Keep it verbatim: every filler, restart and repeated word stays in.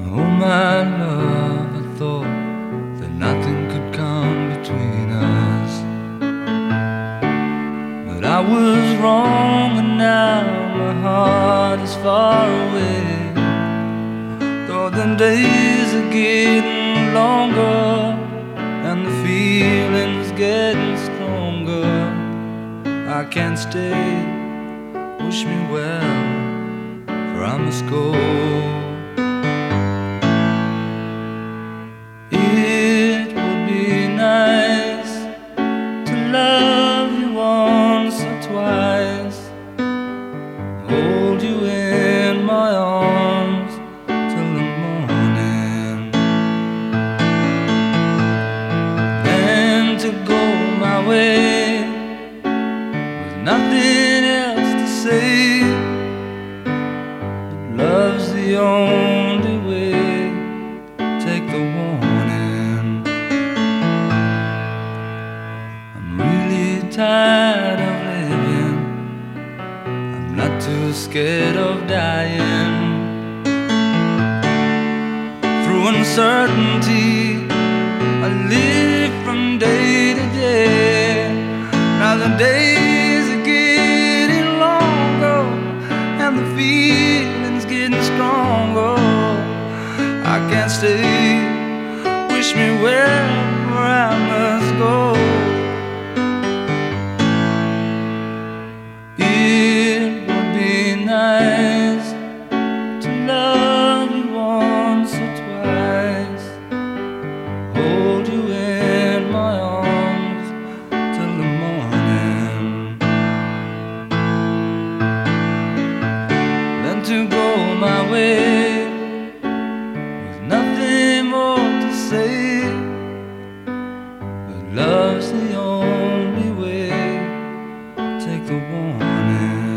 Oh my love, I thought that nothing could come between us, but I was wrong, and now my heart is far away. Though the days are getting longer and the feeling's getting stronger, I can't stay. Wish me well, for I must go. It would be nice to love you once or twice, hold you in my arms till the morning, and to go my way with nothing else to say. But love's the only way, take the warning. I'm really tired of living, I'm not too scared of dying. Through uncertainty I live from day to day. Now the days are getting longer and the feeling's getting stronger. I can't stay. Wish me well, where I must go. It would be nice to love you once or twice, hold you in my arms till the morning, then to go my way with nothing more to say. But love's the only way, take the warning.